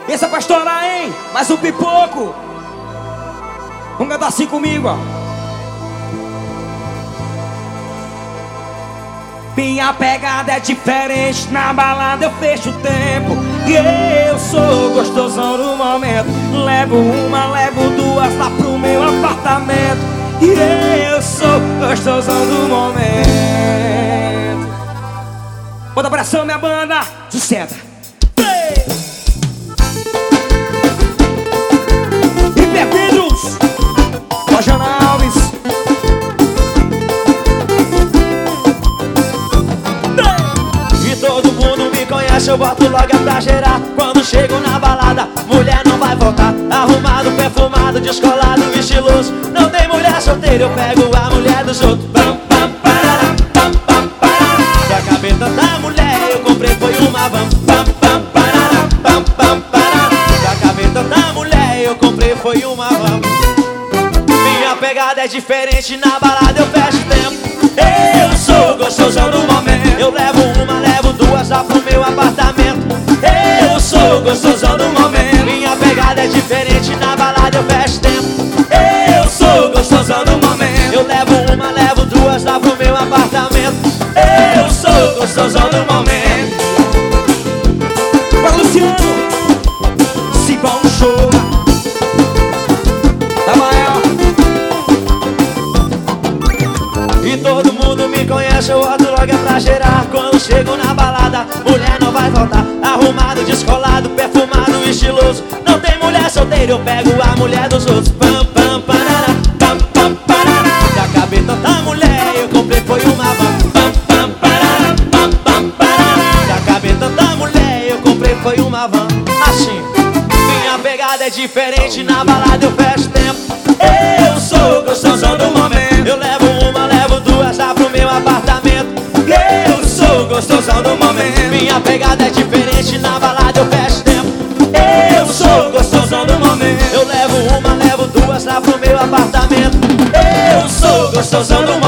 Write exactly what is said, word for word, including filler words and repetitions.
Esse é pra estourar, hein? Mais um pipoco. Vamos cantar assim comigo, ó. Minha pegada é diferente, na balada eu fecho o tempo. E eu sou gostosão no momento. Levo uma, levo duas lá pro meu apartamento. E eu sou gostosão do momento. Bota pressão, minha banda, sustenta. E Pedros, Rojana Alves. E todo mundo me conhece, eu boto logo é pra gerar. Quando chego na balada, mulher não vai voltar. Arrumado, perfumado, descolado, estiloso. Não tem mulher solteira, eu pego a mulher dos outros. Pam, pam, parará, pam, pam, parará. Se acabei tanta mulher, eu comprei foi uma van. Pam, pam, parará, pam, pam, parará. Se acabei tanta mulher, eu comprei foi uma van. Minha pegada é diferente, na balada eu fecho tempo. Eu sou gostosão do momento. Eu levo uma, levo duas lá pro meu apartamento. Eu sou gostosão do momento. Minha pegada é diferente, na balada eu fecho tempo. Eu sou gostosão do momento. Eu levo uma, levo duas lá pro meu apartamento. Eu sou gostosão do momento. Para Luciano, se vão chorar. Tá maior. E todo mundo me conhece, eu boto logo é pra gerar. Quando chego na balada, mulher não vai voltar. Arrumado, descolado, perfumado, estiloso. Não tem mulher solteira, eu pego a mulher dos outros. Pam, pam, parará, pam, pam, parará. Já acabei tanta mulher, eu comprei foi uma van. Pam, pam, parará, pam, pam, parará. Já acabei tanta mulher, eu comprei foi uma van. Assim, minha pegada é diferente, na balada eu fecho tempo. Eu sou gostosão do momento. Eu levo uma, levo duas lá pro meu apartamento. Eu sou gostosão do momento. Minha pegada é diferente, na balada eu fecho tempo. Eu sou gostosão do momento. Eu levo uma, levo duas lá pro meu apartamento. Eu sou gostosão do momento.